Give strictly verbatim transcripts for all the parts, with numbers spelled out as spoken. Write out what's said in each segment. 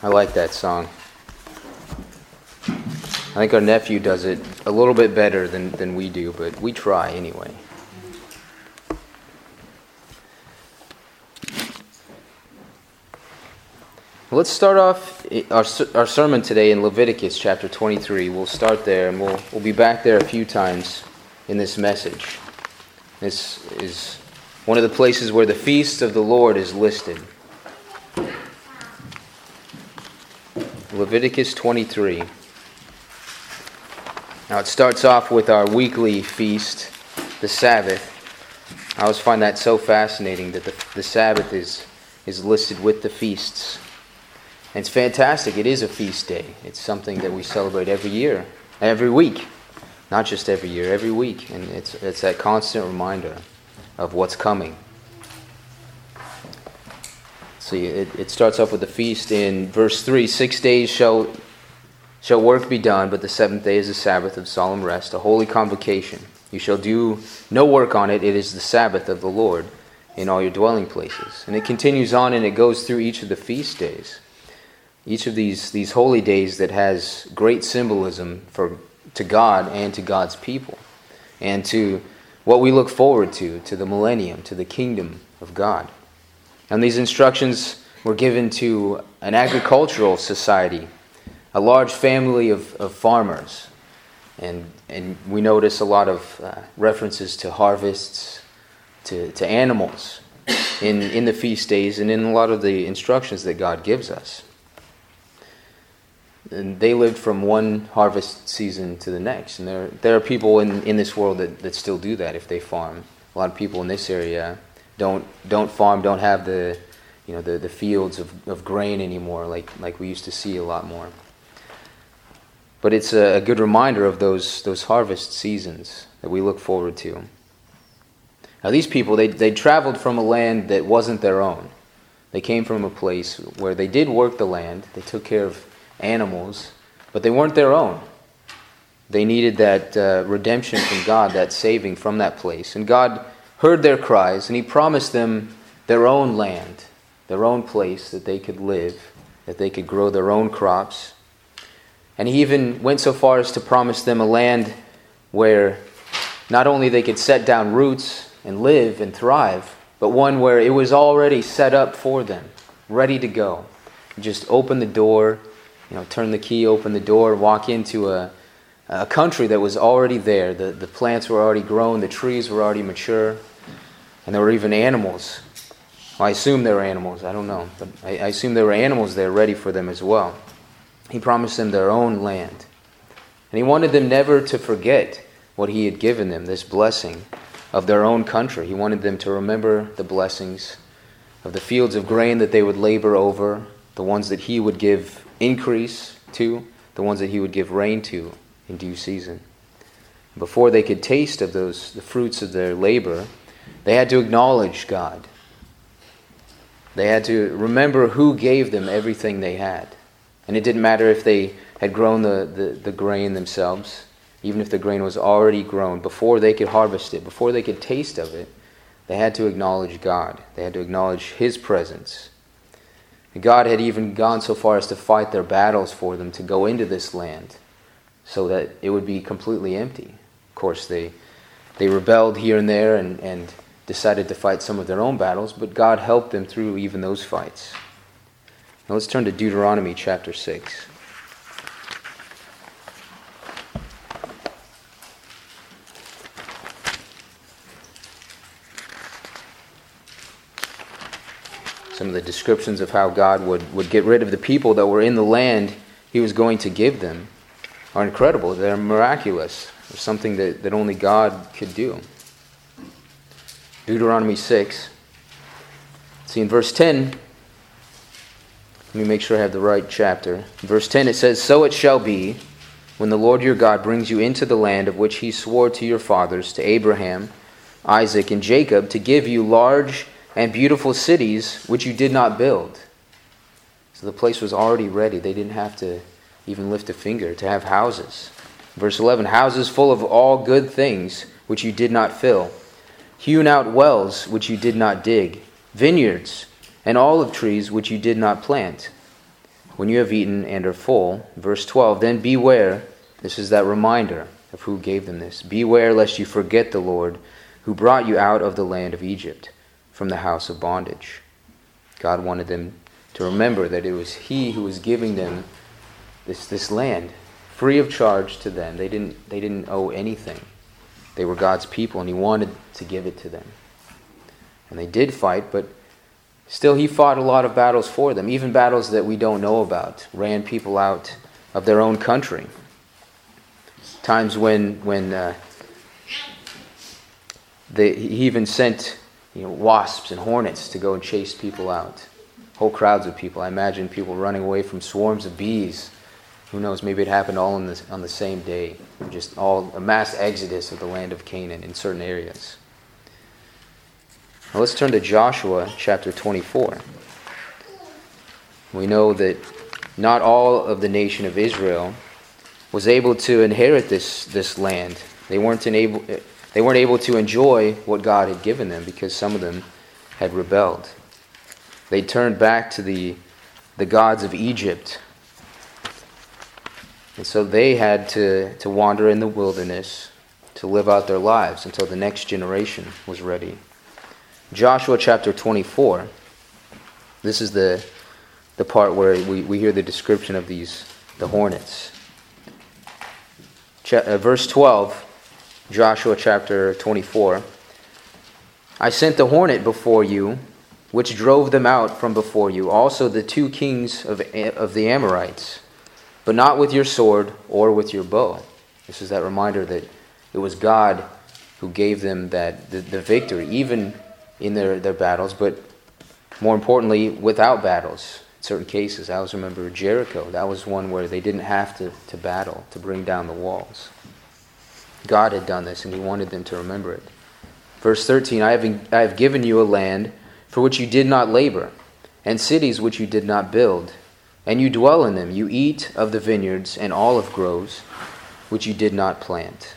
I like that song. I think our nephew does it a little bit better than, than we do, but we try anyway. Let's start off our our sermon today in Leviticus chapter twenty-three. We'll start there, and we'll we'll be back there a few times in this message. This is one of the places where the feast of the Lord is listed. Leviticus twenty-three. Now it starts off with our weekly feast, the Sabbath. I always find that so fascinating that the, the Sabbath is, is listed with the feasts. And it's fantastic. It is a feast day. It's something that we celebrate every year, every week. Not just every year, every week. And it's it's that constant reminder of what's coming. See, it, it starts off with the feast in verse three. Six days shall shall work be done, but the seventh day is a Sabbath of solemn rest, a holy convocation. You shall do no work on it. It is the Sabbath of the Lord in all your dwelling places. And it continues on, and it goes through each of the feast days. Each of these, these holy days that has great symbolism for to God and to God's people, and to what we look forward to, to the millennium, to the kingdom of God. And these instructions were given to an agricultural society, a large family of, of farmers. And and we notice a lot of uh, references to harvests, to, to animals in, in the feast days and in a lot of the instructions that God gives us. And they lived from one harvest season to the next. And there there are people in, in this world that, that still do that if they farm. A lot of people in this area don't don't farm, don't have the you know the, the fields of, of grain anymore like, like we used to see a lot more. But it's a, a good reminder of those those harvest seasons that we look forward to. Now these people, they they traveled from a land that wasn't their own. They came from a place where they did work the land, they took care of animals, but they weren't their own. They needed that uh, redemption from God, that saving from that place. And God heard their cries, and He promised them their own land, their own place that they could live, that they could grow their own crops. And He even went so far as to promise them a land where not only they could set down roots and live and thrive, but one where it was already set up for them, ready to go. Just open the door, You know, turn the key, open the door, walk into a, a country that was already there. The, the plants were already grown, the trees were already mature, and there were even animals. Well, I assume there were animals, I don't know, but I, I assume there were animals there ready for them as well. He promised them their own land. And He wanted them never to forget what He had given them, this blessing of their own country. He wanted them to remember the blessings of the fields of grain that they would labor over, the ones that He would give increase to, the ones that He would give rain to in due season. Before they could taste of those, the fruits of their labor, they had to acknowledge God. They had to remember who gave them everything they had. And it didn't matter if they had grown the, the, the grain themselves, even if the grain was already grown, before they could harvest it, before they could taste of it, they had to acknowledge God. They had to acknowledge His presence. God had even gone so far as to fight their battles for them to go into this land so that it would be completely empty. Of course, they they rebelled here and there and, and decided to fight some of their own battles, but God helped them through even those fights. Now let's turn to Deuteronomy chapter six. Some of the descriptions of how God would, would get rid of the people that were in the land He was going to give them are incredible. They're miraculous. They're something that, that only God could do. Deuteronomy six. See, in verse ten, let me make sure I have the right chapter. In verse ten it says, "So it shall be, when the Lord your God brings you into the land of which He swore to your fathers, to Abraham, Isaac, and Jacob, to give you large and beautiful cities which you did not build." So the place was already ready. They didn't have to even lift a finger to have houses. Verse eleven, "Houses full of all good things which you did not fill, hewn out wells which you did not dig, vineyards and olive trees which you did not plant, when you have eaten and are full. Verse twelve, then beware, this is that reminder of who gave them this. Beware lest you forget the Lord who brought you out of the land of Egypt, from the house of bondage. God wanted them to remember that it was He who was giving them this, this land, free of charge to them. They didn't, they didn't owe anything. They were God's people, and He wanted to give it to them. And they did fight, but still He fought a lot of battles for them, even battles that we don't know about, ran people out of their own country. Times when when uh, they, He even sent you know, wasps and hornets to go and chase people out. Whole crowds of people. I imagine people running away from swarms of bees. Who knows, maybe it happened all on the, on the same day. Just all a mass exodus of the land of Canaan in certain areas. Now let's turn to Joshua chapter twenty-four. We know that not all of the nation of Israel was able to inherit this, this land. They weren't able, they weren't able to enjoy what God had given them because some of them had rebelled. They turned back to the, the gods of Egypt. And so they had to, to wander in the wilderness to live out their lives until the next generation was ready. Joshua chapter twenty-four, this is the, the part where we, we hear the description of these, the hornets. Ch- uh, verse twelve, Joshua chapter twenty-four, I sent the hornet before you, which drove them out from before you, also the two kings of, of the Amorites, but not with your sword or with your bow. This is that reminder that it was God who gave them that the, the victory, even in their, their battles, but more importantly, without battles. In certain cases, I always remember Jericho. That was one where they didn't have to, to battle, to bring down the walls. God had done this, and He wanted them to remember it. Verse thirteen, I have, I have given you a land for which you did not labor, and cities which you did not build, and you dwell in them. You eat of the vineyards and olive groves which you did not plant.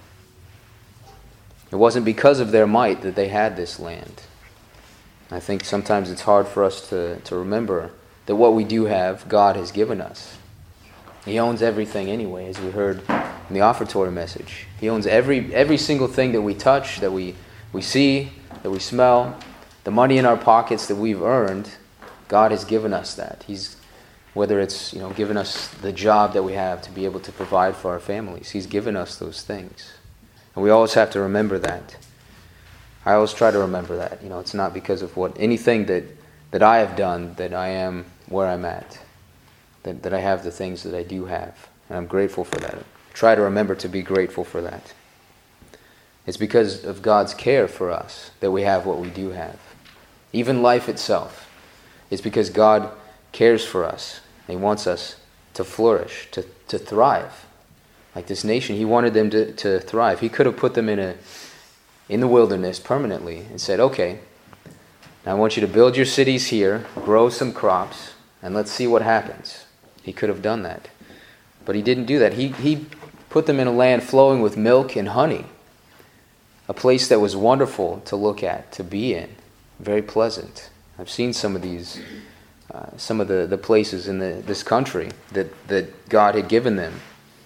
It wasn't because of their might that they had this land. I think sometimes it's hard for us to, to remember that what we do have, God has given us. He owns everything anyway, as we heard in the offertory message. He owns every every single thing that we touch, that we, we see, that we smell. The money in our pockets that we've earned, God has given us that. He's whether it's you know given us the job that we have to be able to provide for our families. He's given us those things. And we always have to remember that. I always try to remember that. You know, it's not because of what anything that, that I have done that I am where I'm at. That, that I have the things that I do have. And I'm grateful for that. Try to remember to be grateful for that. It's because of God's care for us that we have what we do have. Even life itself. It's because God cares for us. He wants us to flourish, to, to thrive. Like this nation, He wanted them to, to thrive. He could have put them in a in the wilderness permanently and said, okay, now I want you to build your cities here, grow some crops, and let's see what happens. He could have done that. But He didn't do that. He, he put them in a land flowing with milk and honey, a place that was wonderful to look at, to be in, very pleasant. I've seen some of these, uh, some of the, the places in the, this country that, that God had given them.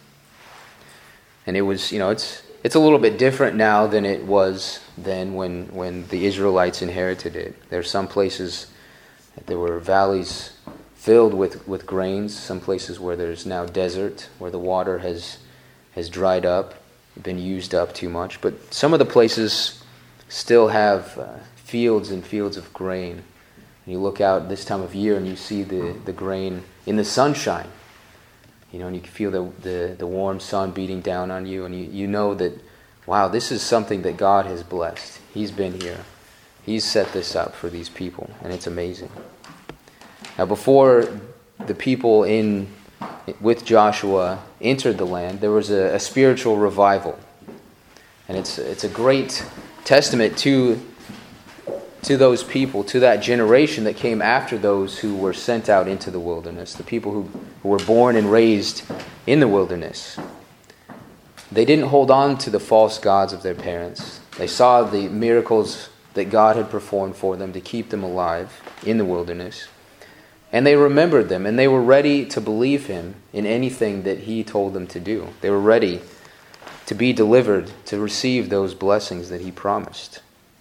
And it was, you know, it's it's a little bit different now than it was then when, when the Israelites inherited it. There are some places that there were valleys filled with, with grains, some places where there's now desert, where the water has has dried up, been used up too much. But some of the places still have uh, fields and fields of grain. And you look out this time of year and you see the, the grain in the sunshine. You know, and you can feel the, the, the warm sun beating down on you, and you, you know that, wow, this is something that God has blessed. He's been here. He's set this up for these people, and it's amazing. Now, before the people in with Joshua entered the land, there was a, a spiritual revival. And it's it's a great testament to to those people, to that generation that came after those who were sent out into the wilderness, the people who, who were born and raised in the wilderness. They didn't hold on to the false gods of their parents. They saw the miracles that God had performed for them to keep them alive in the wilderness. And they remembered them, and they were ready to believe him in anything that he told them to do. They were ready to be delivered, to receive those blessings that he promised.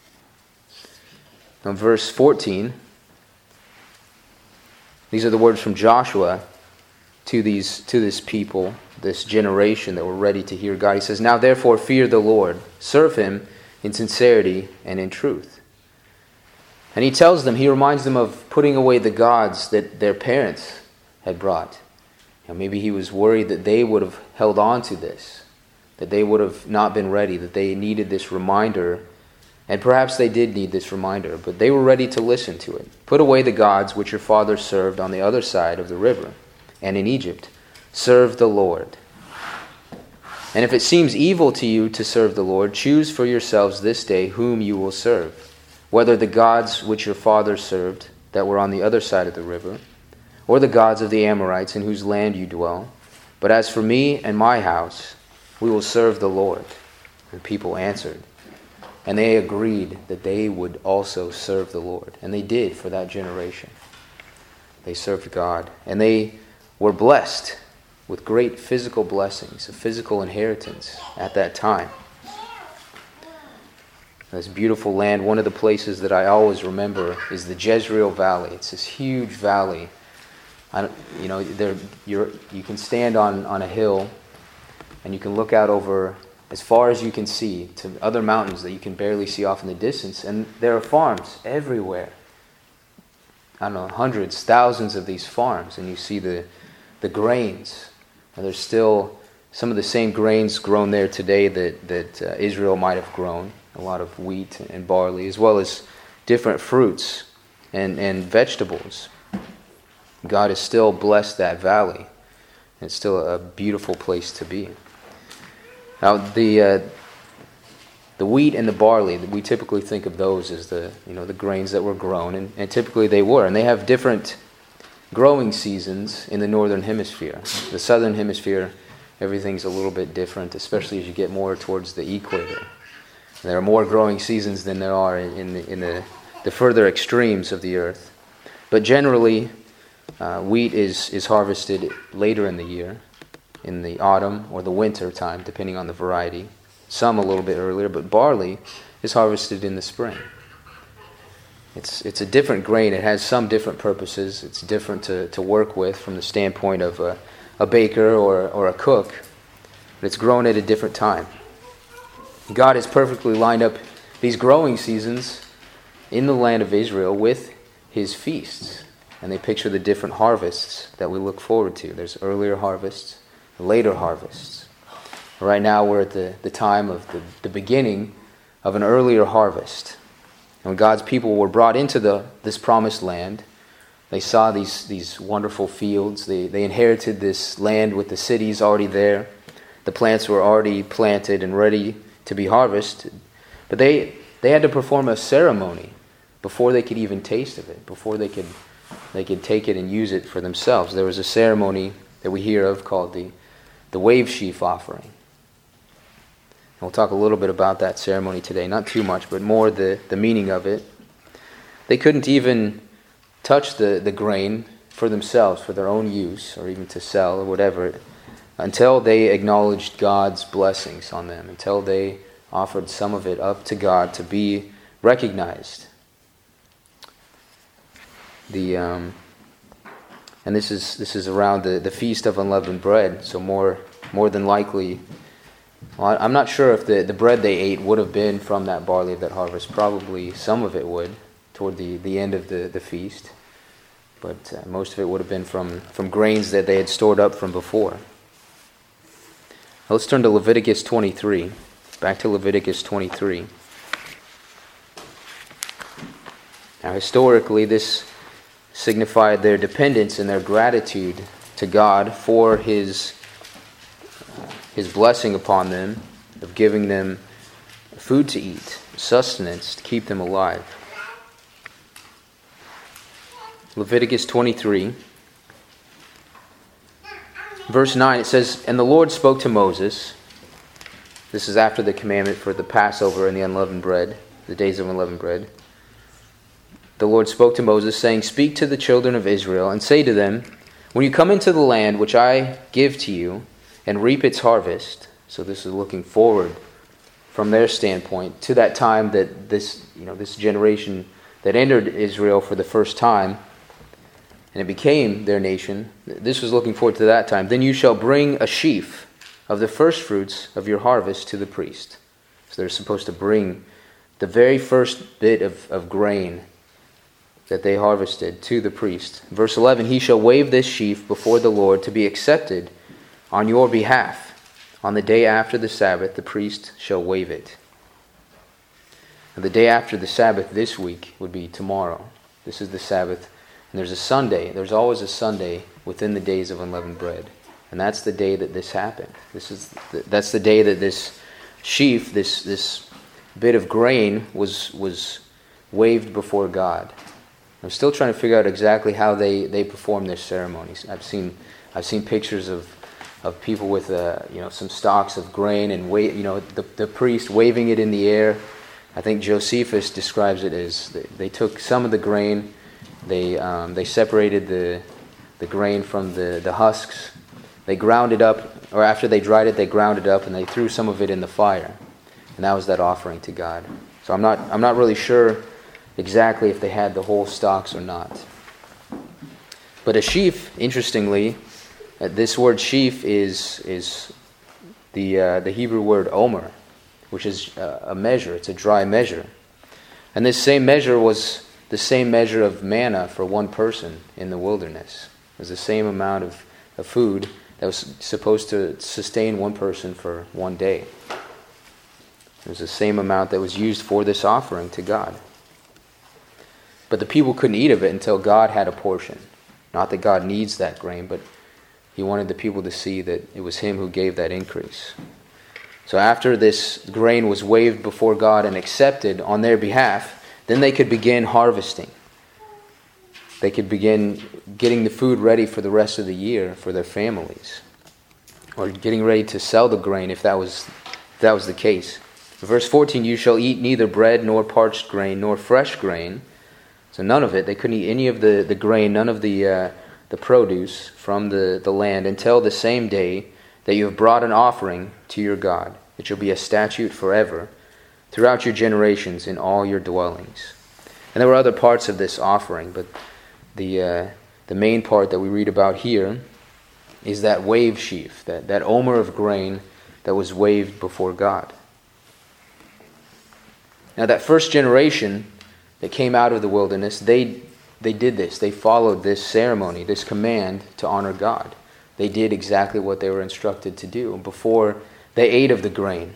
Now, verse fourteen, these are the words from Joshua to these to this people, this generation that were ready to hear God. He says, "Now therefore fear the Lord, serve him in sincerity and in truth." And he tells them, he reminds them of putting away the gods that their parents had brought. You know, maybe he was worried that they would have held on to this, that they would have not been ready, that they needed this reminder. And perhaps they did need this reminder, but they were ready to listen to it. "Put away the gods which your fathers served on the other side of the river and in Egypt. Serve the Lord. And if it seems evil to you to serve the Lord, choose for yourselves this day whom you will serve, whether the gods which your fathers served that were on the other side of the river, or the gods of the Amorites in whose land you dwell. But as for me and my house, we will serve the Lord." The people answered. And they agreed that they would also serve the Lord. And they did for that generation. They served God. And they were blessed with great physical blessings, a physical inheritance at that time. This beautiful land, one of the places that I always remember is the Jezreel Valley. It's this huge valley. I don't, you know, there you're, you can stand on, on a hill and you can look out over as far as you can see to other mountains that you can barely see off in the distance. And there are farms everywhere. I don't know, hundreds, thousands of these farms. And you see the, the grains. And there's still some of the same grains grown there today that, that uh, Israel might have grown. A lot of wheat and barley, as well as different fruits and, and vegetables. God has still blessed that valley. It's still a beautiful place to be. Now, the uh, the wheat and the barley, we typically think of those as the you know the grains that were grown, and, and typically they were. And they have different growing seasons in the northern hemisphere. The southern hemisphere, everything's a little bit different, especially as you get more towards the equator. There are more growing seasons than there are in the, in the, the further extremes of the earth. But generally, uh, wheat is, is harvested later in the year, in the autumn or the winter time, depending on the variety. Some a little bit earlier, but barley is harvested in the spring. It's it's a different grain. It has some different purposes. It's different to, to work with from the standpoint of a, a baker or, or a cook. But it's grown at a different time. God has perfectly lined up these growing seasons in the land of Israel with his feasts. And they picture the different harvests that we look forward to. There's earlier harvests, later harvests. Right now we're at the, the time of the, the beginning of an earlier harvest. And when God's people were brought into the this promised land, they saw these, these wonderful fields. They, they inherited this land with the cities already there. The plants were already planted and ready to be harvested, but they they had to perform a ceremony before they could even taste of it, before they could they could take it and use it for themselves. There was a ceremony that we hear of called the the wave sheaf offering. And we'll talk a little bit about that ceremony today, not too much, but more the, the meaning of it. They couldn't even touch the, the grain for themselves, for their own use, or even to sell or whatever, until they acknowledged God's blessings on them, until they offered some of it up to God to be recognized. The um, and this is this is around the, the Feast of Unleavened Bread, so more more than likely, well, I'm not sure if the, the bread they ate would have been from that barley of that harvest. Probably some of it would, toward the, the end of the, the feast, but uh, most of it would have been from, from grains that they had stored up from before. Let's turn to Leviticus twenty-three. Back to Leviticus twenty-three. Now, historically, this signified their dependence and their gratitude to God for His His blessing upon them, of giving them food to eat, sustenance to keep them alive. Leviticus twenty-three. Verse nine, it says, "And the Lord spoke to Moses," this is after the commandment for the Passover and the unleavened bread, the days of unleavened bread. the Lord spoke to Moses, saying, "Speak to the children of Israel, and say to them, when you come into the land which I give to you, and reap its harvest," so this is looking forward from their standpoint to that time that this, you know, this generation that entered Israel for the first time, and it became their nation, this was looking forward to that time. "Then you shall bring a sheaf of the first fruits of your harvest to the priest." So they're supposed to bring the very first bit of, of grain that they harvested to the priest. Verse eleven, "He shall wave this sheaf before the Lord to be accepted on your behalf. On the day after the Sabbath, the priest shall wave it." And the day after the Sabbath this week would be tomorrow. This is the Sabbath. And there's a Sunday. There's always a Sunday within the days of unleavened bread. And that's the day that this happened. This is the, that's the day that this sheaf, this this bit of grain was was waved before God. I'm still trying to figure out exactly how they, they perform their ceremonies. I've seen I've seen pictures of of people with uh, you know some stalks of grain and wait you know the the priest waving it in the air. I think Josephus describes it as they, they took some of the grain. They um, they separated the the grain from the, the husks. They ground it up, or after they dried it, they ground it up, and they threw some of it in the fire, and that was that offering to God. So I'm not I'm not really sure exactly if they had the whole stalks or not. But a sheaf, interestingly, uh, this word sheaf is is the uh, the Hebrew word omer, which is uh, a measure. It's a dry measure, and this same measure was the same measure of manna for one person in the wilderness. It was the same amount of, of food that was supposed to sustain one person for one day. It was the same amount that was used for this offering to God. But the people couldn't eat of it until God had a portion. Not that God needs that grain, but He wanted the people to see that it was Him who gave that increase. So after this grain was waved before God and accepted on their behalf, then they could begin harvesting. They could begin getting the food ready for the rest of the year for their families, or getting ready to sell the grain if that was if that was the case. Verse fourteen, "You shall eat neither bread nor parched grain nor fresh grain." So none of it. They couldn't eat any of the, the grain, none of the uh, the produce from the, the land until the same day that you have brought an offering to your God. It shall be a statute forever throughout your generations in all your dwellings. And there were other parts of this offering, but the uh, the main part that we read about here is that wave sheaf, that, that omer of grain that was waved before God. Now that first generation that came out of the wilderness, they they did this. They followed this ceremony, this command to honor God. They did exactly what they were instructed to do before they ate of the grain.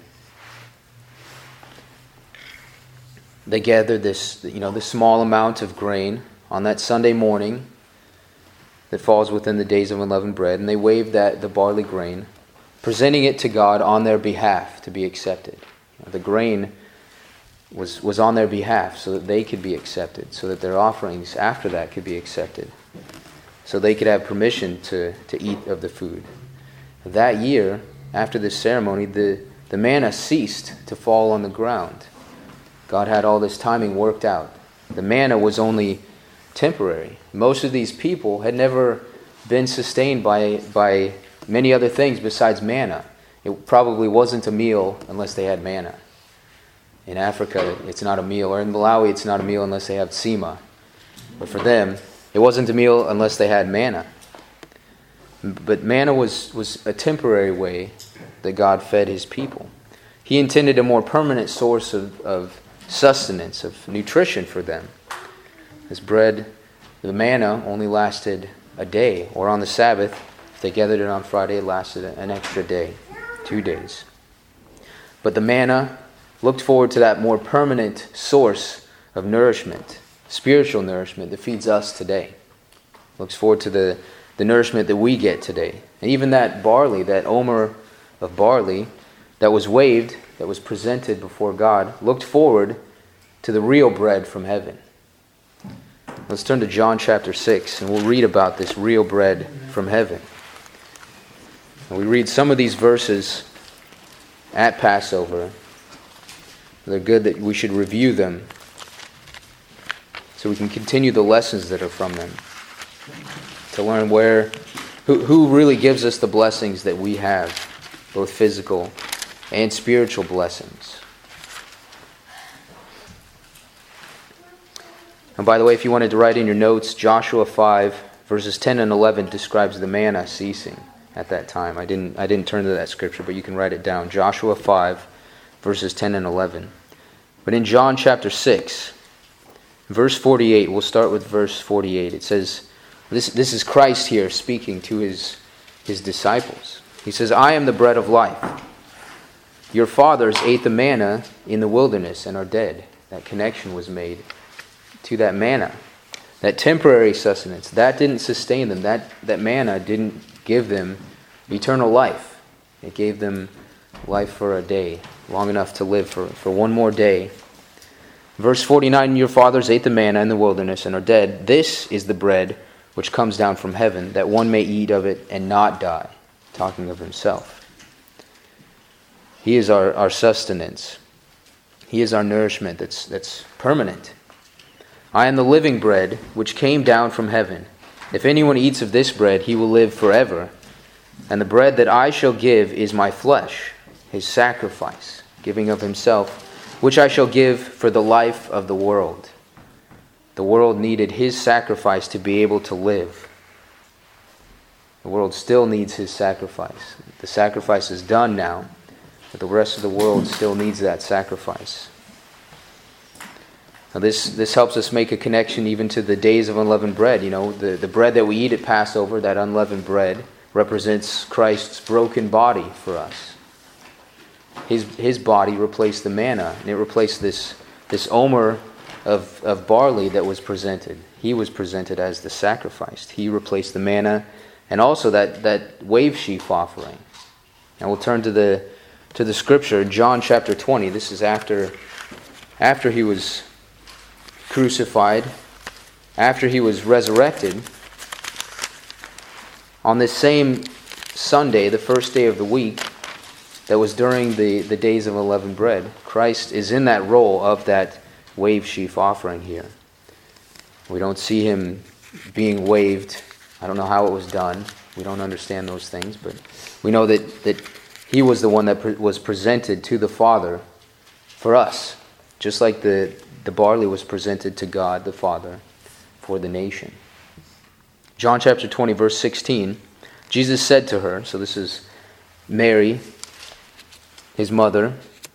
They gathered this, you know, this small amount of grain on that Sunday morning that falls within the days of unleavened bread, and they waved that the barley grain, presenting it to God on their behalf to be accepted. The grain was was on their behalf so that they could be accepted, so that their offerings after that could be accepted, so they could have permission to, to eat of the food. That year, after this ceremony, the, the manna ceased to fall on the ground. God had all this timing worked out. The manna was only temporary. Most of these people had never been sustained by by many other things besides manna. It probably wasn't a meal unless they had manna. In Africa, it's not a meal, or in Malawi, it's not a meal unless they have sima. But for them, it wasn't a meal unless they had manna. But manna was, was a temporary way that God fed His people. He intended a more permanent source of, of sustenance, of nutrition for them. This bread, the manna, only lasted a day, or on the Sabbath, if they gathered it on Friday, it lasted an extra day, two days. But the manna looked forward to that more permanent source of nourishment, spiritual nourishment that feeds us today. Looks forward to the, the nourishment that we get today. And even that barley, that omer of barley that was waved, that was presented before God, looked forward to the real bread from heaven. Let's turn to John chapter six, and we'll read about this real bread from heaven. And we read some of these verses at Passover. They're good that we should review them. So so we can continue the lessons that are from them, to learn where, who, who really gives us the blessings that we have, both physical and spiritual blessings. And by the way, if you wanted to write in your notes, Joshua five, verses ten and eleven describes the manna ceasing at that time. I didn't I didn't turn to that scripture, but you can write it down. Joshua five, verses ten and eleven. But in John chapter six, verse forty-eight, we'll start with verse forty-eight. It says, this, this is Christ here speaking to his, his disciples. He says, I am the bread of life. Your fathers ate the manna in the wilderness and are dead. That connection was made to that manna. That temporary sustenance, that didn't sustain them. That, that manna didn't give them eternal life. It gave them life for a day, long enough to live for, for one more day. Verse forty-nine, your fathers ate the manna in the wilderness and are dead. This is the bread which comes down from heaven, that one may eat of it and not die. Talking of himself. He is our, our sustenance. He is our nourishment that's, that's permanent. I am the living bread which came down from heaven. If anyone eats of this bread, he will live forever. And the bread that I shall give is my flesh, his sacrifice, giving of himself, which I shall give for the life of the world. The world needed his sacrifice to be able to live. The world still needs his sacrifice. The sacrifice is done now, but the rest of the world still needs that sacrifice. Now this, this helps us make a connection even to the days of unleavened bread. You know, the, the bread that we eat at Passover, that unleavened bread, represents Christ's broken body for us. His, his body replaced the manna, and it replaced this, this omer of, of barley that was presented. He was presented as the sacrifice. He replaced the manna and also that, that wave sheaf offering. Now we'll turn to the to the scripture, John chapter twenty. This is after after he was crucified, after he was resurrected. On this same Sunday, the first day of the week, that was during the, the days of unleavened bread, Christ is in that role of that wave sheaf offering here. We don't see him being waved. I don't know how it was done. We don't understand those things, but we know that, that he was the one that pre- was presented to the Father for us, just like the, the barley was presented to God the Father for the nation. John chapter twenty, verse sixteen, Jesus said to her, so this is Mary, his mother.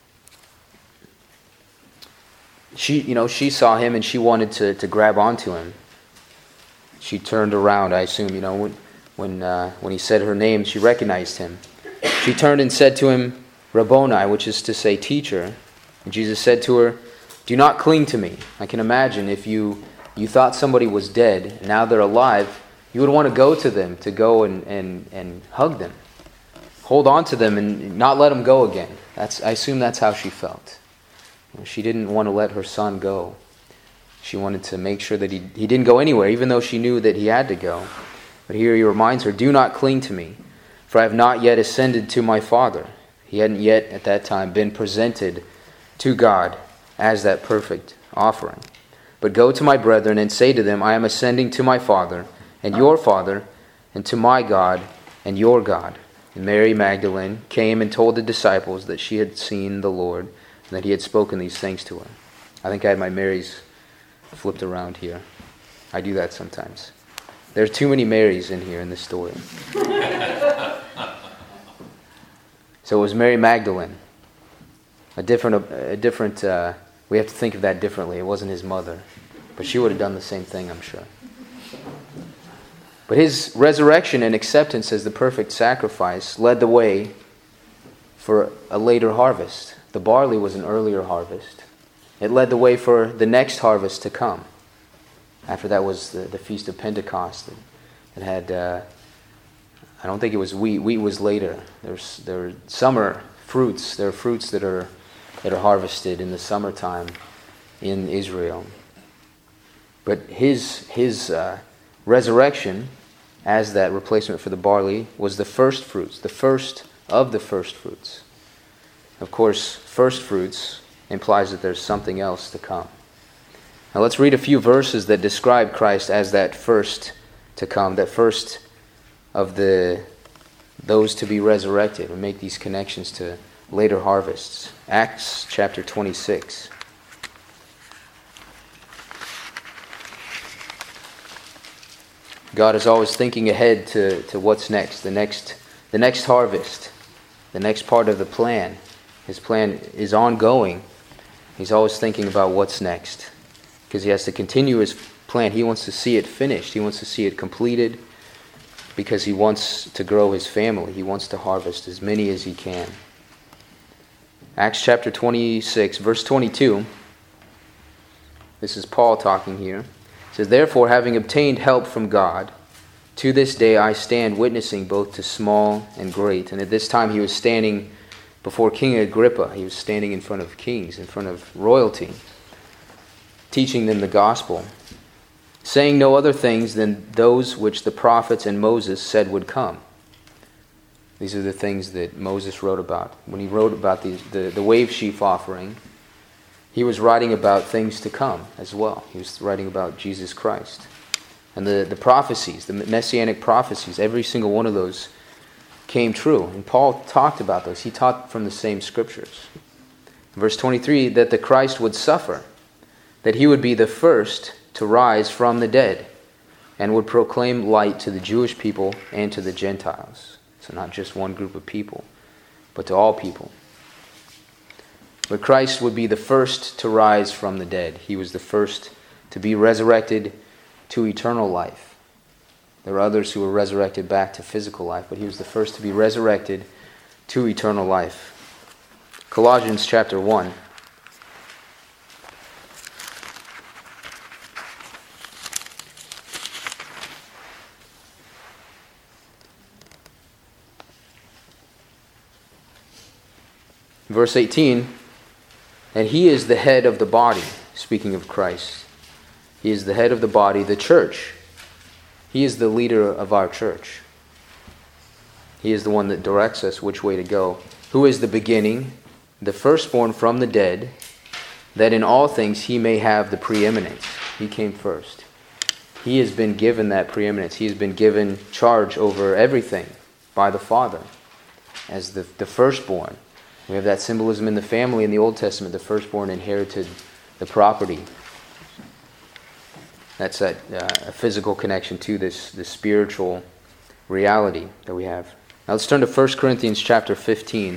She, you know, she saw him and she wanted to, to grab onto him. She turned around, I assume, you know, when when, uh, when he said her name, she recognized him. She turned and said to him, Rabboni, which is to say, teacher. And Jesus said to her, do not cling to me. I can imagine if you, you thought somebody was dead, and now they're alive, you would want to go to them, to go and, and, and hug them. Hold on to them and not let them go again. That's, I assume that's how she felt. She didn't want to let her son go. She wanted to make sure that he, he didn't go anywhere, even though she knew that he had to go. But here he reminds her, do not cling to me, for I have not yet ascended to my Father. He hadn't yet, at that time, been presented to God as that perfect offering. But go to my brethren and say to them, I am ascending to my Father and your Father, and to my God and your God. And Mary Magdalene came and told the disciples that she had seen the Lord, and that he had spoken these things to her. I think I had my Marys flipped around here. I do that sometimes. There are too many Marys in here in this story. So it was Mary Magdalene. A different, a different. Uh, we have to think of that differently. It wasn't his mother, but she would have done the same thing, I'm sure. But his resurrection and acceptance as the perfect sacrifice led the way for a later harvest. The barley was an earlier harvest. It led the way for the next harvest to come. After that was the, the Feast of Pentecost. It, it had, uh, I don't think it was wheat. Wheat was later. There's there are summer fruits. There are fruits that are that are harvested in the summertime in Israel. But his his uh, resurrection as that replacement for the barley was the first fruits, the first of the first fruits. Of course, first fruits implies that there's something else to come. Now let's read a few verses that describe Christ as that first to come, that first of the those to be resurrected, and make these connections to later harvests. Acts chapter twenty-six. God is always thinking ahead to, to what's next, the next the next harvest, the next part of the plan. His plan is ongoing. He's always thinking about what's next, because he has to continue his plan. He wants to see it finished. He wants to see it completed, because he wants to grow his family. He wants to harvest as many as he can. Acts chapter twenty-six, verse twenty-two. This is Paul talking here. It says, "Therefore, having obtained help from God, to this day I stand witnessing both to small and great." And at this time he was standing before King Agrippa. He was standing in front of kings, in front of royalty, teaching them the gospel, saying no other things than those which the prophets and Moses said would come. These are the things that Moses wrote about. When he wrote about these, the, the wave sheaf offering, he was writing about things to come as well. He was writing about Jesus Christ. And the, the prophecies, the messianic prophecies, every single one of those came true. And Paul talked about those. He taught from the same scriptures. Verse twenty-three, that the Christ would suffer, that he would be the first to rise from the dead, and would proclaim light to the Jewish people and to the Gentiles. So not just one group of people, but to all people. But Christ would be the first to rise from the dead. He was the first to be resurrected to eternal life. There were others who were resurrected back to physical life, but he was the first to be resurrected to eternal life. Colossians chapter one. Verse eighteen, and he is the head of the body, speaking of Christ. He is the head of the body, the church. He is the leader of our church. He is the one that directs us which way to go. Who is the beginning, the firstborn from the dead, that in all things he may have the preeminence. He came first. He has been given that preeminence. He has been given charge over everything by the Father as the, the firstborn. We have that symbolism in the family in the Old Testament. The firstborn inherited the property. That's that, uh, a physical connection to this, this spiritual reality that we have. Now let's turn to First Corinthians chapter fifteen.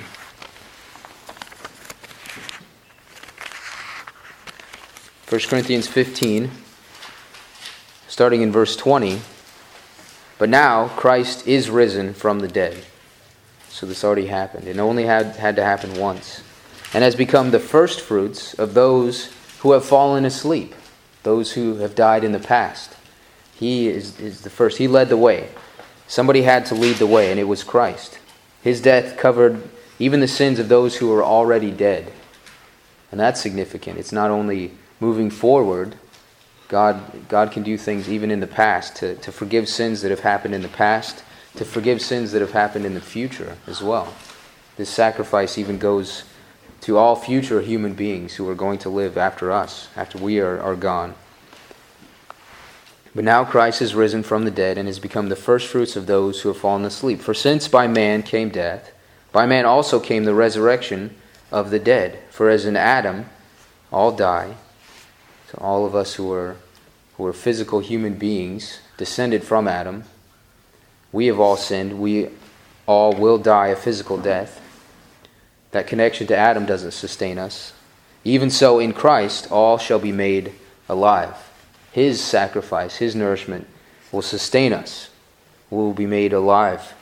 First Corinthians fifteen, starting in verse twenty. But now Christ is risen from the dead. So this already happened. It only had, had to happen once. And has become the first fruits of those who have fallen asleep, those who have died in the past. He is, is the first. He led the way. Somebody had to lead the way, and it was Christ. His death covered even the sins of those who were already dead. And that's significant. It's not only moving forward. God, God can do things even in the past to, to forgive sins that have happened in the past, to forgive sins that have happened in the future as well. This sacrifice even goes to all future human beings who are going to live after us, after we are, are gone. But now Christ is risen from the dead and has become the firstfruits of those who have fallen asleep. For since by man came death, by man also came the resurrection of the dead. For as in Adam all die, so all of us who are, who are physical human beings, descended from Adam, we have all sinned. We all will die a physical death. That connection to Adam doesn't sustain us. Even so, in Christ, all shall be made alive. His sacrifice, His nourishment will sustain us. We will be made alive.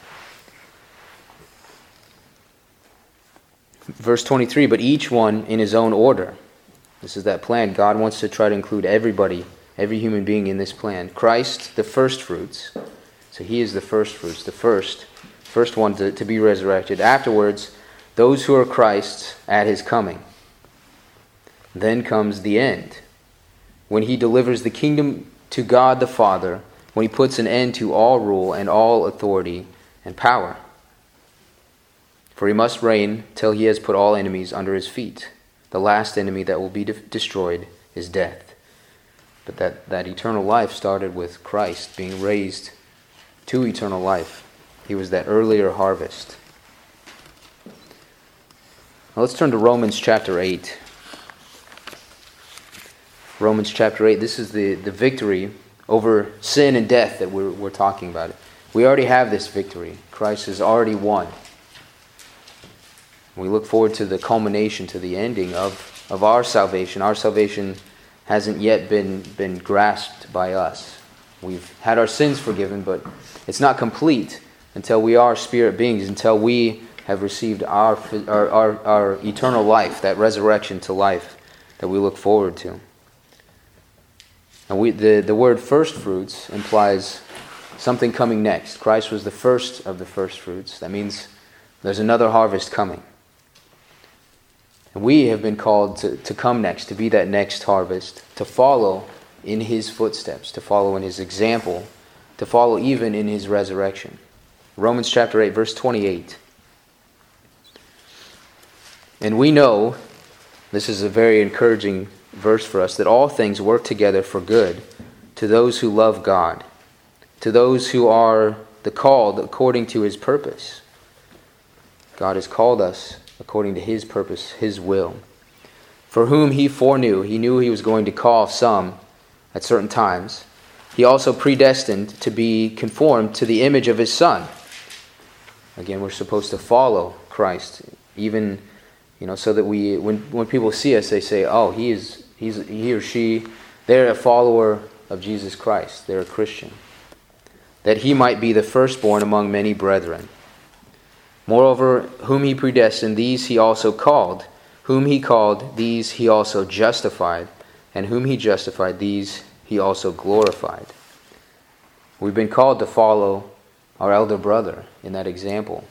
Verse twenty-three, but each one in his own order. This is that plan. God wants to try to include everybody, every human being in this plan. Christ, the first fruits. So He is the first fruits, the first, first one to, to be resurrected. Afterwards, those who are Christ's at His coming. Then comes the end, when He delivers the kingdom to God the Father, when He puts an end to all rule and all authority and power. For He must reign till He has put all enemies under His feet. The last enemy that will be de- destroyed is death. But that, that eternal life started with Christ being raised to eternal life. He was that earlier harvest. Now let's turn to Romans chapter eight. Romans chapter eight, this is the, the victory over sin and death that we're, we're talking about. We already have this victory. Christ has already won. We look forward to the culmination, to the ending of, of our salvation. Our salvation hasn't yet been, been grasped by us. We've had our sins forgiven, but it's not complete until we are spirit beings, until we have received our, our, our, our eternal life, that resurrection to life that we look forward to. And we, the, the word first fruits implies something coming next. Christ was the first of the first fruits. That means there's another harvest coming. And we have been called to, to come next, to be that next harvest, to follow in His footsteps, to follow in His example, to follow even in His resurrection. Romans chapter eight, verse twenty-eight. And we know, this is a very encouraging verse for us, that all things work together for good to those who love God, to those who are the called according to His purpose. God has called us according to His purpose, His will. For whom He foreknew, He knew He was going to call some at certain times. He also predestined to be conformed to the image of His Son. Again, we're supposed to follow Christ, even, you know, so that we, when when people see us, they say, "Oh, he is, he's he or she, they're a follower of Jesus Christ. They're a Christian." That He might be the firstborn among many brethren. Moreover, whom He predestined, these He also called. Whom He called, these He also justified. And whom He justified, these He also glorified. We've been called to follow our elder brother in that example.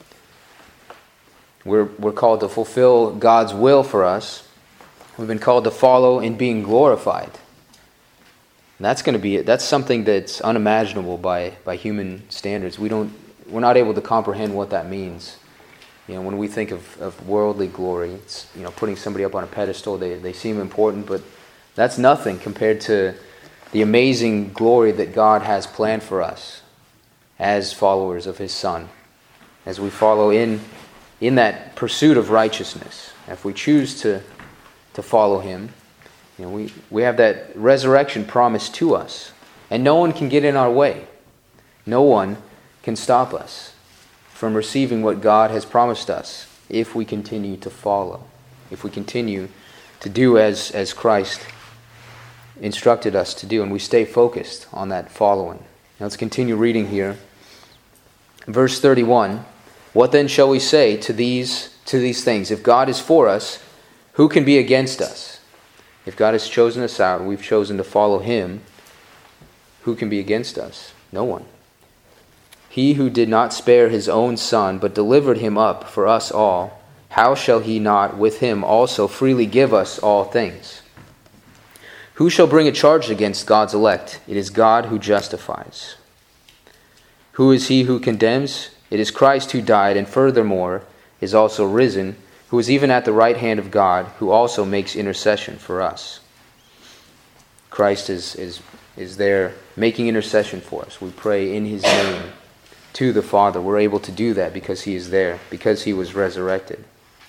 We're, we're called to fulfill God's will for us. We've been called to follow in being glorified. And that's going to be that's something that's unimaginable by, by human standards. We don't we're not able to comprehend what that means. You know, when we think of, of worldly glory, it's, you know, putting somebody up on a pedestal, they, they seem important, but that's nothing compared to the amazing glory that God has planned for us as followers of His Son, as we follow in in that pursuit of righteousness. If we choose to to follow Him, you know, we, we have that resurrection promised to us, and no one can get in our way. No one can stop us from receiving what God has promised us if we continue to follow, if we continue to do as, as Christ instructed us to do, and we stay focused on that following. Now let's continue reading here. Verse thirty-one, what then shall we say to these to these things? If God is for us, who can be against us? If God has chosen us out and we've chosen to follow Him, who can be against us? No one. He who did not spare His own Son, but delivered Him up for us all, how shall He not with Him also freely give us all things? Who shall bring a charge against God's elect? It is God who justifies. Who is he who condemns? It is Christ who died, and furthermore is also risen, who is even at the right hand of God, who also makes intercession for us. Christ is, is, is there making intercession for us. We pray in His name to the Father. We're able to do that because He is there, because He was resurrected.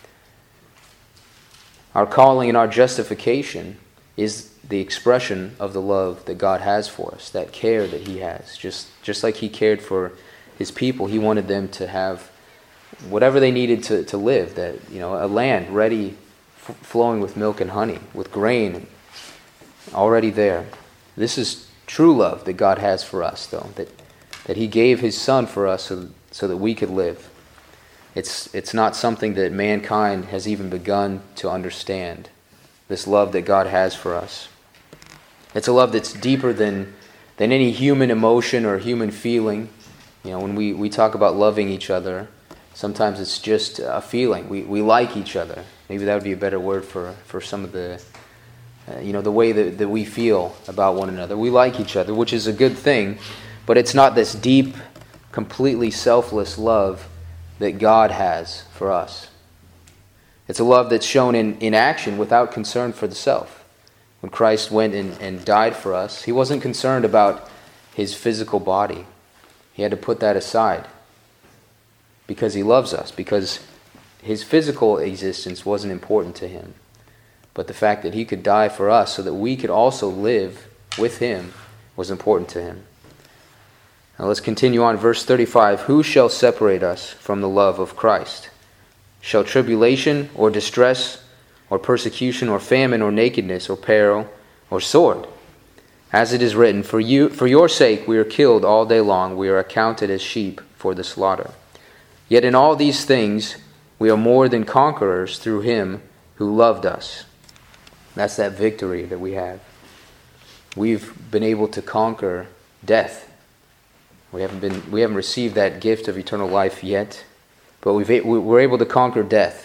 Our calling and our justification is the expression of the love that God has for us, that care that He has. Just, just like He cared for His people, He wanted them to have whatever they needed to, to live, that, you know, a land ready, f- flowing with milk and honey, with grain already there. This is true love that God has for us, though, that that He gave His Son for us so, so that we could live. It's it's not something that mankind has even begun to understand, this love that God has for us. It's a love that's deeper than than any human emotion or human feeling. You know, when we, we talk about loving each other, sometimes it's just a feeling. We we like each other. Maybe that would be a better word for, for some of the, uh, you know, the way that, that we feel about one another. We like each other, which is a good thing. But it's not this deep, completely selfless love that God has for us. It's a love that's shown in, in action without concern for the self. when Christ went and, and died for us, he wasn't concerned about his physical body. He had to put that aside because he loves us, because his physical existence wasn't important to him. But the fact that he could die for us so that we could also live with him was important to him. Now let's continue on. Verse thirty-five, who shall separate us from the love of Christ? Shall tribulation or distress or persecution or famine or nakedness or peril or sword? As it is written, for you, for your sake we are killed all day long, we are accounted as sheep for the slaughter. Yet in all these things we are more than conquerors through him who loved us. That's that victory that we have. We've been able to conquer death. We haven't been, we haven't received that gift of eternal life yet, but we've, we're able to conquer death.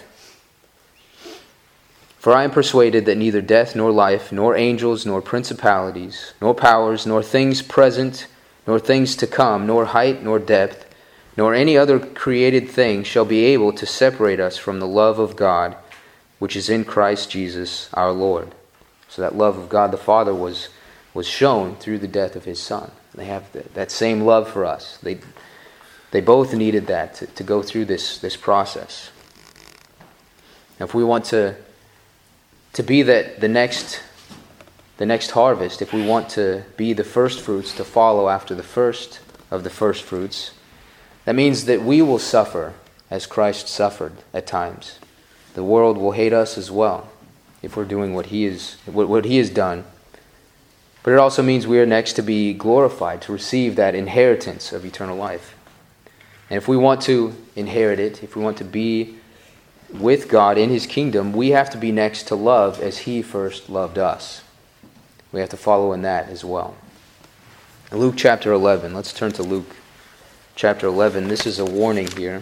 For I am persuaded that neither death nor life, nor angels, nor principalities, nor powers, nor things present, nor things to come, nor height, nor depth, nor any other created thing shall be able to separate us from the love of God, which is in Christ Jesus our Lord. So that love of God the Father was, was shown through the death of his Son. They have the, that same love for us. They, they both needed that to, to go through this, this process. Now, if we want to, to be that the next, the next harvest, if we want to be the first fruits, to follow after the first of the first fruits, that means that we will suffer as Christ suffered at times. The world will hate us as well if we're doing what he is, what, what he has done. But it also means we are next to be glorified, to receive that inheritance of eternal life. And if we want to inherit it, if we want to be with God in his kingdom, we have to be next to love as he first loved us. We have to follow in that as well. Luke chapter eleven. Let's turn to Luke chapter eleven. This is a warning here.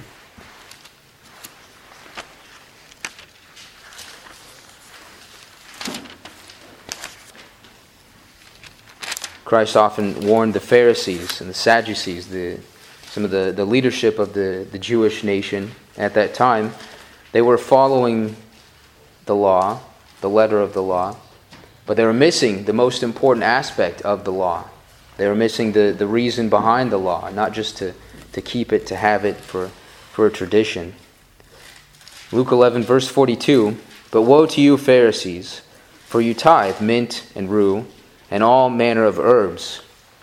Christ often warned the Pharisees and the Sadducees, the, some of the, the leadership of the, the Jewish nation at that time. They were following the law, the letter of the law, but they were missing the most important aspect of the law. They were missing the, the reason behind the law, not just to, to keep it, to have it for, for a tradition. Luke eleven, verse forty-two, but woe to you, Pharisees, for you tithe mint and rue, and all manner of herbs.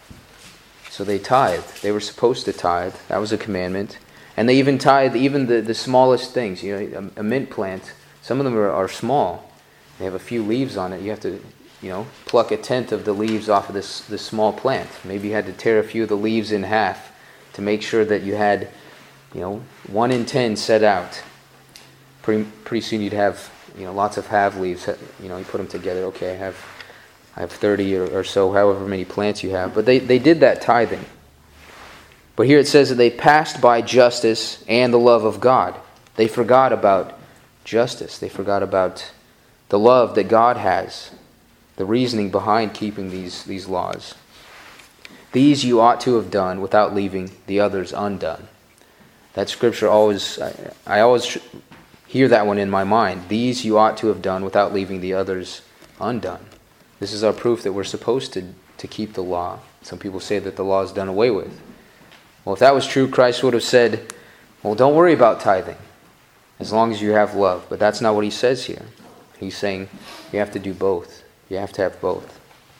So they tithed. They were supposed to tithe. That was a commandment. And they even tithe even the, the smallest things. You know, a, a mint plant, some of them are, are small. They have a few leaves on it. You have to, you know, pluck a tenth of the leaves off of this, this small plant. Maybe you had to tear a few of the leaves in half to make sure that you had, you know, one in ten set out. Pretty, pretty soon you'd have, you know, lots of half leaves. You know, you put them together. Okay, I have... I have thirty or, or so, however many plants you have. But they, they did that tithing. But here it says that they passed by justice and the love of God. They forgot about justice. They forgot about the love that God has, the reasoning behind keeping these, these laws. These you ought to have done without leaving the others undone. That scripture always, I, I always hear that one in my mind. These you ought to have done without leaving the others undone. This is our proof that we're supposed to, to keep the law. Some people say that the law is done away with. Well, if that was true, Christ would have said, well, don't worry about tithing, as long as you have love. But that's not what he says here. He's saying you have to do both. You have to have both.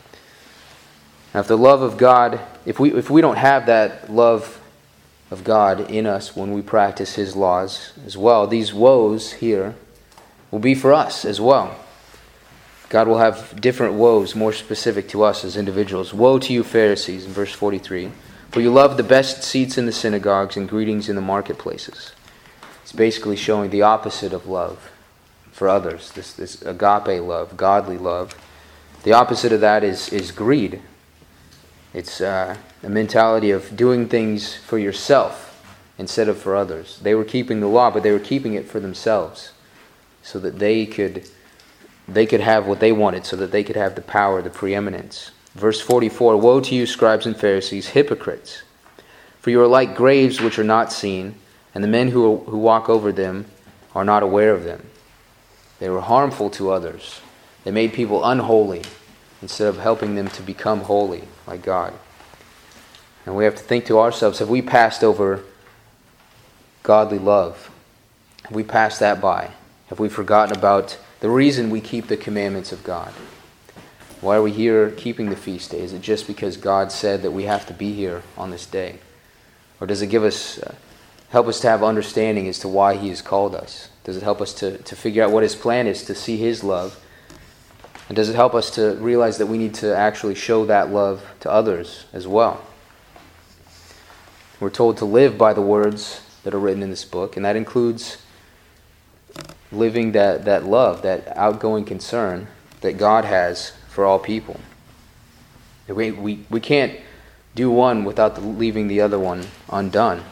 Now, if the love of God, if we if we don't have that love of God in us when we practice his laws as well, these woes here will be for us as well. God will have different woes more specific to us as individuals. Woe to you, Pharisees, in verse forty-three. For you love the best seats in the synagogues and greetings in the marketplaces. It's basically showing the opposite of love for others. This, this agape love, godly love. The opposite of that is, is greed. It's uh, a mentality of doing things for yourself instead of for others. They were keeping the law, but they were keeping it for themselves so that they could... They could have what they wanted so that they could have the power, the preeminence. Verse forty-four, woe to you, scribes and Pharisees, hypocrites! For you are like graves which are not seen, and the men who, who walk over them are not aware of them. They were harmful to others. They made people unholy instead of helping them to become holy like God. And we have to think to ourselves, have we passed over godly love? Have we passed that by? Have we forgotten about the reason we keep the commandments of God? Why are we here keeping the feast day? Is it just because God said that we have to be here on this day? Or does it give us, uh, help us to have understanding as to why He has called us? Does it help us to, to figure out what His plan is, to see His love? And does it help us to realize that we need to actually show that love to others as well? We're told to live by the words that are written in this book, and that includes living that, that love, that outgoing concern that God has for all people. We, we, we can't do one without the, leaving the other one undone.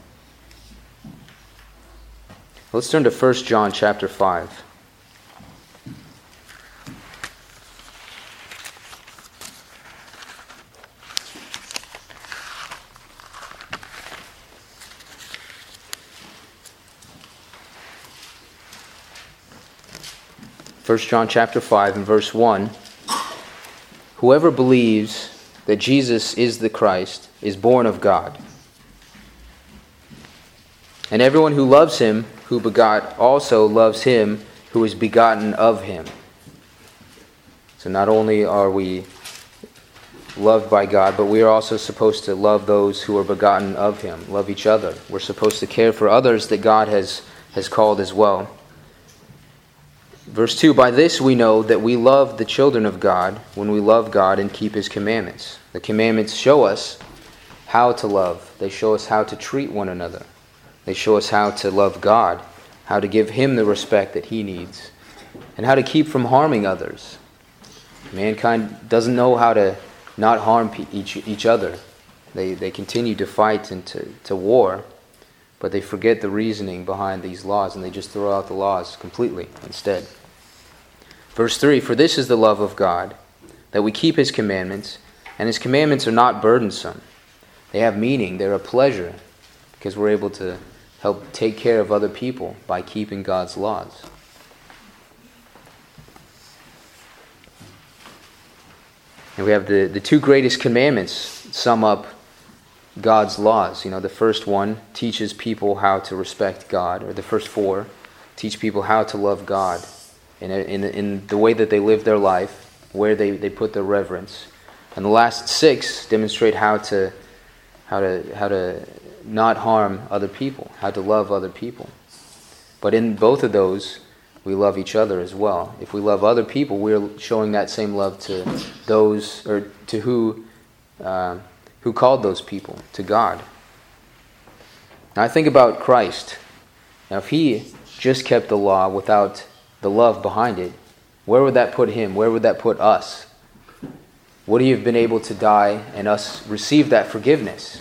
Let's turn to First John chapter five. First John chapter five and verse one. Whoever believes that Jesus is the Christ is born of God. And everyone who loves Him who begot also loves Him who is begotten of Him. So not only are we loved by God, but we are also supposed to love those who are begotten of Him, love each other. We're supposed to care for others that God has, has called as well. Verse two, by this we know that we love the children of God when we love God and keep His commandments. The commandments show us how to love. They show us how to treat one another. They show us how to love God, how to give Him the respect that He needs, and how to keep from harming others. Mankind doesn't know how to not harm each, each other. They, they continue to fight and to, to war, but they forget the reasoning behind these laws, and they just throw out the laws completely instead. Verse three, for this is the love of God, that we keep His commandments, and His commandments are not burdensome. They have meaning, they're a pleasure, because we're able to help take care of other people by keeping God's laws. And we have the, the two greatest commandments sum up God's laws. You know, the first one teaches people how to respect God, or the first four teach people how to love God in, a, in, in the way that they live their life, where they, they put their reverence. And the last six demonstrate how to how to how to not harm other people, how to love other people. But in both of those, we love each other as well. If we love other people, we're showing that same love to those, or to who uh, who called those people, to God. Now I think about Christ. Now if He just kept the law without the love behind it, where would that put Him? Where would that put us? Would He have been able to die and us receive that forgiveness?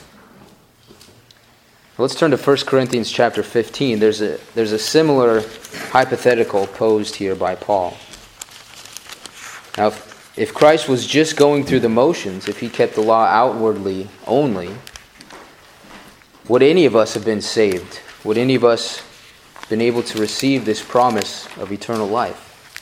Let's turn to First Corinthians chapter fifteen. There's a there's a similar hypothetical posed here by Paul. Now, if, if Christ was just going through the motions, if He kept the law outwardly only, would any of us have been saved? Would any of us have been able to receive this promise of eternal life?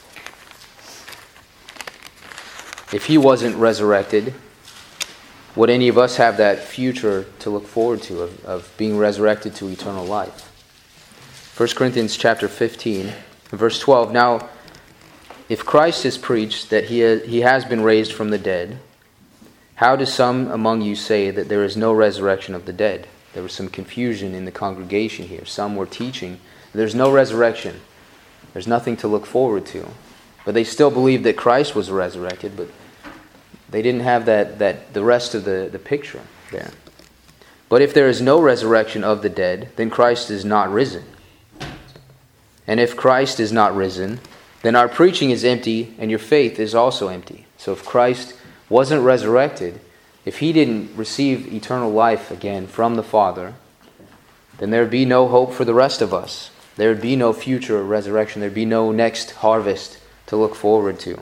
If He wasn't resurrected, would any of us have that future to look forward to of, of being resurrected to eternal life? First Corinthians chapter fifteen, verse twelve. Now, if Christ is preached that he, ha- he has been raised from the dead, how do some among you say that there is no resurrection of the dead? There was some confusion in the congregation here. Some were teaching there's no resurrection. There's nothing to look forward to. But they still believed that Christ was resurrected, but they didn't have that, that the rest of the, the picture there. But if there is no resurrection of the dead, then Christ is not risen. And if Christ is not risen, then our preaching is empty and your faith is also empty. So if Christ wasn't resurrected, if He didn't receive eternal life again from the Father, then there would be no hope for the rest of us. There would be no future resurrection. There would be no next harvest to look forward to.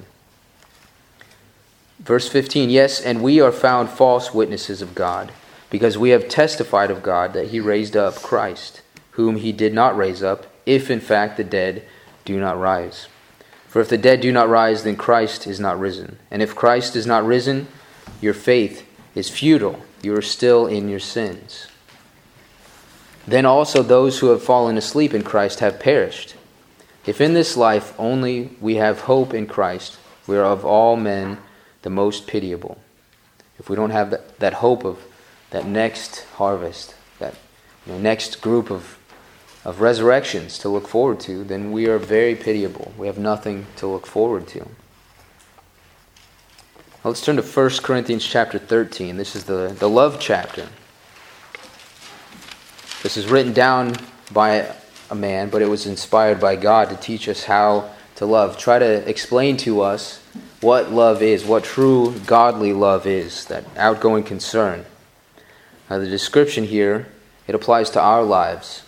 Verse fifteen, yes, and we are found false witnesses of God, because we have testified of God that He raised up Christ, whom He did not raise up, if in fact the dead do not rise. For if the dead do not rise, then Christ is not risen. And if Christ is not risen, your faith is futile. You are still in your sins. Then also those who have fallen asleep in Christ have perished. If in this life only we have hope in Christ, we are of all men the most pitiable. If we don't have that, that hope of that next harvest, that you know, next group of of resurrections to look forward to, then we are very pitiable. We have nothing to look forward to. Let's turn to First Corinthians chapter thirteen. This is the, the love chapter. This is written down by a man, but it was inspired by God to teach us how to love. Try to explain to us what love is, what true godly love is, that outgoing concern. Now the description here, it applies to our lives.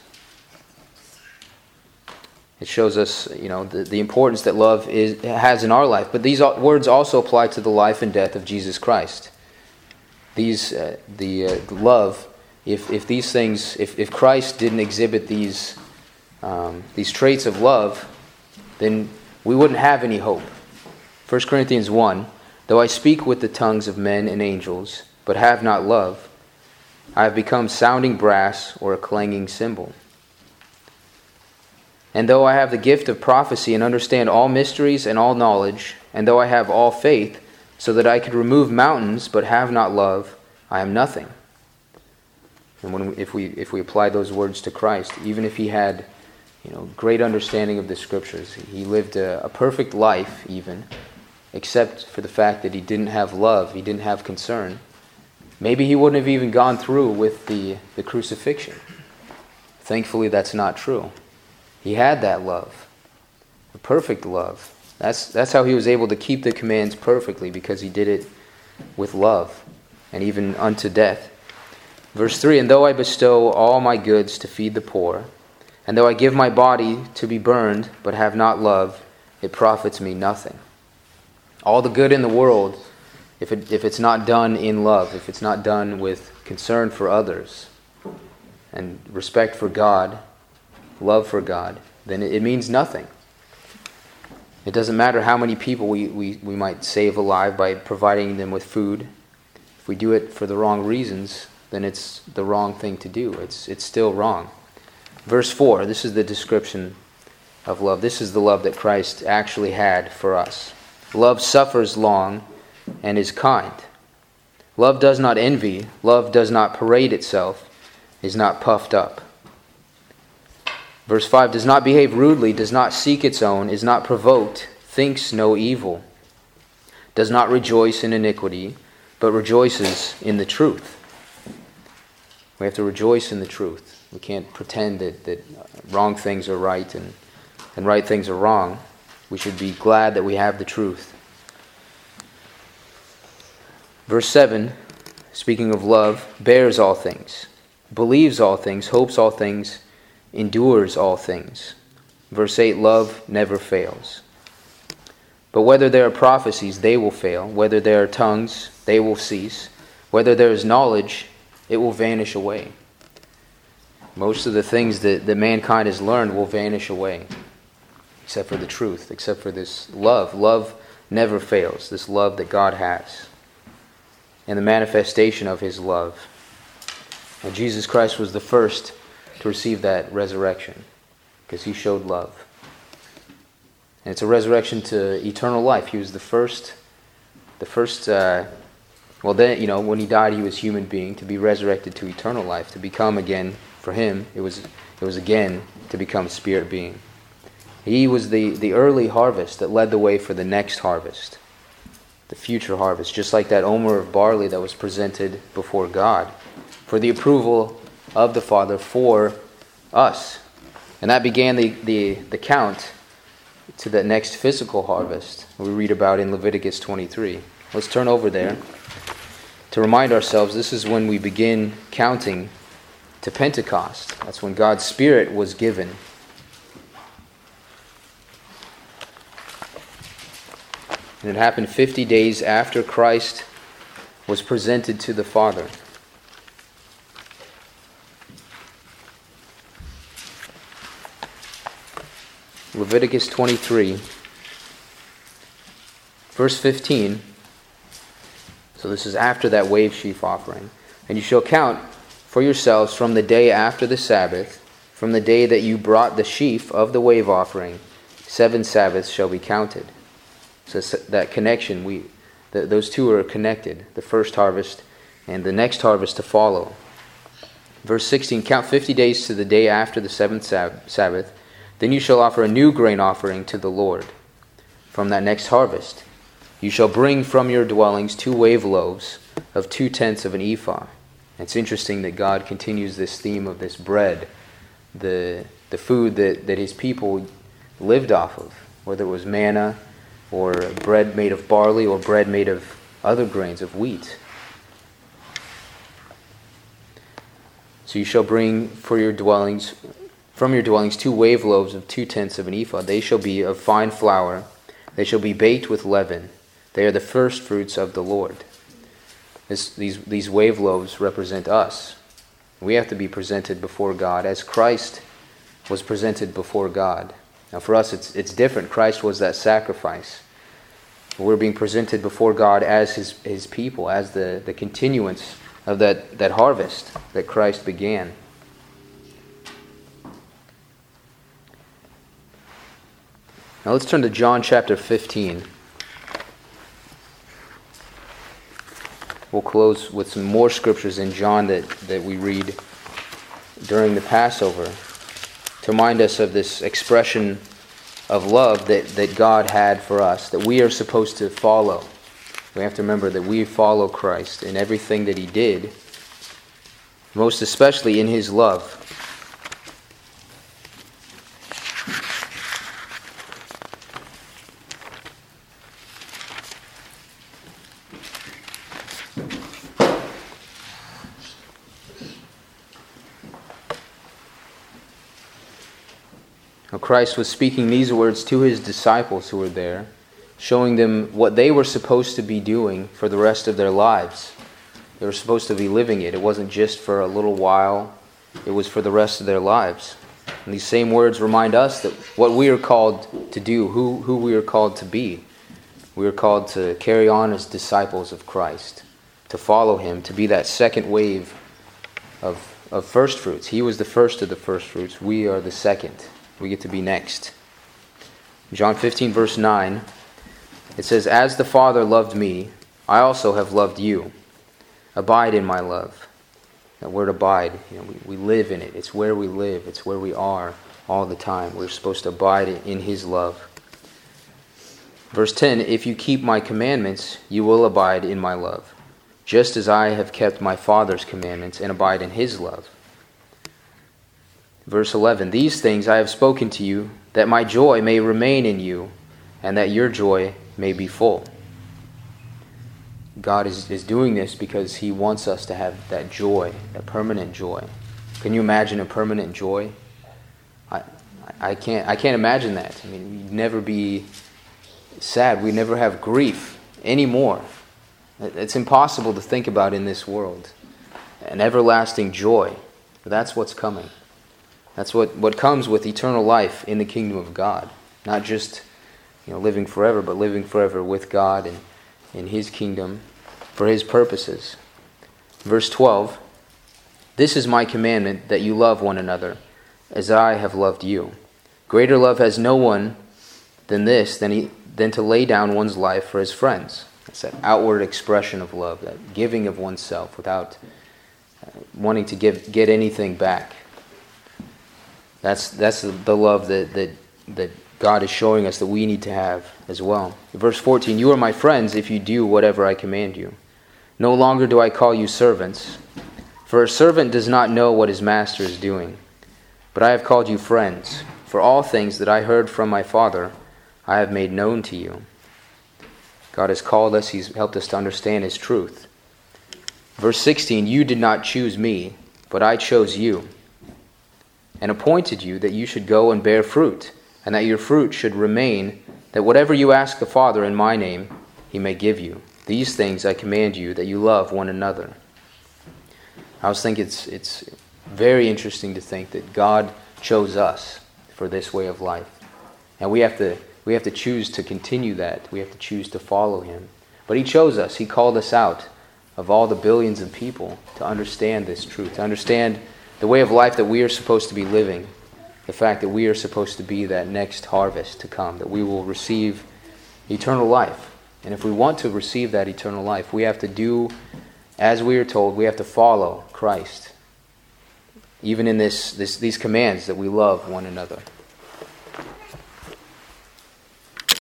It shows us, you know, the, the importance that love is has in our life. But these words also apply to the life and death of Jesus Christ. These, uh, the uh, love, if if these things, if, if Christ didn't exhibit these um, these traits of love, then we wouldn't have any hope. First Corinthians one, though I speak with the tongues of men and angels, but have not love, I have become sounding brass or a clanging cymbal. And though I have the gift of prophecy and understand all mysteries and all knowledge, and though I have all faith, so that I could remove mountains but have not love, I am nothing. And when we, if we if we apply those words to Christ, even if he had, you know, great understanding of the Scriptures, he lived a, a perfect life even, except for the fact that he didn't have love, he didn't have concern. Maybe he wouldn't have even gone through with the, the crucifixion. Thankfully, that's not true. He had that love, the perfect love. That's that's how he was able to keep the commands perfectly, because he did it with love, and even unto death. Verse three, and though I bestow all my goods to feed the poor, and though I give my body to be burned, but have not love, it profits me nothing. All the good in the world, if it if it's not done in love, if it's not done with concern for others, and respect for God, love for God, then it means nothing. It doesn't matter how many people we, we, we might save alive by providing them with food. If we do it for the wrong reasons, then it's the wrong thing to do. It's it's still wrong. Verse four, this is the description of love. This is the love that Christ actually had for us. Love suffers long and is kind. Love does not envy. Love does not parade itself, is not puffed up. Verse five, does not behave rudely, does not seek its own, is not provoked, thinks no evil, does not rejoice in iniquity, but rejoices in the truth. We have to rejoice in the truth. We can't pretend that, that wrong things are right and, and right things are wrong. We should be glad that we have the truth. Verse seven, speaking of love, bears all things, believes all things, hopes all things, endures all things. Verse eight, love never fails. But whether there are prophecies, they will fail. Whether there are tongues, they will cease. Whether there is knowledge, it will vanish away. Most of the things that, that mankind has learned will vanish away, except for the truth, except for this love. Love never fails, this love that God has, and the manifestation of his love. And Jesus Christ was the first to receive that resurrection, because he showed love. And it's a resurrection to eternal life. He was the first, the first, uh, well then, you know, when he died, he was a human being, to be resurrected to eternal life, to become again, for him, it was it was again to become a spirit being. He was the, the early harvest that led the way for the next harvest, the future harvest, just like that omer of barley that was presented before God for the approval of the Father for us. And that began the, the, the count to the next physical harvest we read about in Leviticus twenty-three. Let's turn over there to remind ourselves this is when we begin counting to Pentecost. That's when God's Spirit was given. And it happened fifty days after Christ was presented to the Father. Leviticus twenty-three, Verse fifteen, so this is after that wave sheaf offering. And you shall count for yourselves from the day after the Sabbath, from the day that you brought the sheaf of the wave offering, seven Sabbaths shall be counted. So that connection, we th- those two are connected, the first harvest and the next harvest to follow. Verse sixteen, count fifty days to the day after the seventh sab- Sabbath, then you shall offer a new grain offering to the Lord from that next harvest. You shall bring from your dwellings two wave loaves of two-tenths of an ephah. It's interesting that God continues this theme of this bread, the the food that, that his people lived off of, whether it was manna or bread made of barley or bread made of other grains, of wheat. So you shall bring for your dwellings, from your dwellings two wave loaves of two-tenths of an ephah. They shall be of fine flour. They shall be baked with leaven. They are the first fruits of the Lord. This, these, these wave loaves represent us. We have to be presented before God as Christ was presented before God. Now for us it's it's different. Christ was that sacrifice. We're being presented before God as his, his people, as the, the continuance of that, that harvest that Christ began. Now let's turn to John chapter fifteen. We'll close with some more scriptures in John that, that we read during the Passover to remind us of this expression of love that, that God had for us, that we are supposed to follow. We have to remember that we follow Christ in everything that he did, most especially in his love. Christ was speaking these words to his disciples who were there, showing them what they were supposed to be doing for the rest of their lives. They were supposed to be living it. It wasn't just for a little while. It was for the rest of their lives. And these same words remind us that what we are called to do, who, who we are called to be. We are called to carry on as disciples of Christ, to follow him, to be that second wave of, of first fruits. He was the first of the first fruits. We are the second. We get to be next. John fifteen verse nine, it says, "As the Father loved me, I also have loved you. Abide in my love." That word abide, you know, we, we live in it. It's where we live. It's where we are all the time. We're supposed to abide in his love. Verse ten, "If you keep my commandments, you will abide in my love, just as I have kept my Father's commandments and abide in his love." Verse eleven, "These things I have spoken to you, that my joy may remain in you, and that your joy may be full." God is, is doing this because he wants us to have that joy, that permanent joy. Can you imagine a permanent joy? I, I can't I can't imagine that. I mean, we'd never be sad. We'd never have grief anymore. It's impossible to think about in this world. An everlasting joy. But that's what's coming. That's what, what comes with eternal life in the kingdom of God. Not just, you know, living forever, but living forever with God and in his kingdom for his purposes. Verse twelve, "This is my commandment, that you love one another, as I have loved you. Greater love has no one than this, than, he, than to lay down one's life for his friends." It's that outward expression of love, that giving of oneself without wanting to give get anything back. That's that's the love that, that that God is showing us that we need to have as well. Verse fourteen, "You are my friends if you do whatever I command you. No longer do I call you servants, for a servant does not know what his master is doing. But I have called you friends, for all things that I heard from my Father I have made known to you." God has called us, he's helped us to understand his truth. Verse sixteen, "You did not choose me, but I chose you, and appointed you that you should go and bear fruit, and that your fruit should remain, that whatever you ask the Father in my name, he may give you. These things I command you, that you love one another." I was thinking it's it's very interesting to think that God chose us for this way of life. And we have to We have to choose to continue that. We have to choose to follow him. But he chose us. He called us out of all the billions of people to understand this truth, to understand the way of life that we are supposed to be living, the fact that we are supposed to be that next harvest to come, that we will receive eternal life. And if we want to receive that eternal life, we have to do as we are told. We have to follow Christ, even in this, this these commands that we love one another.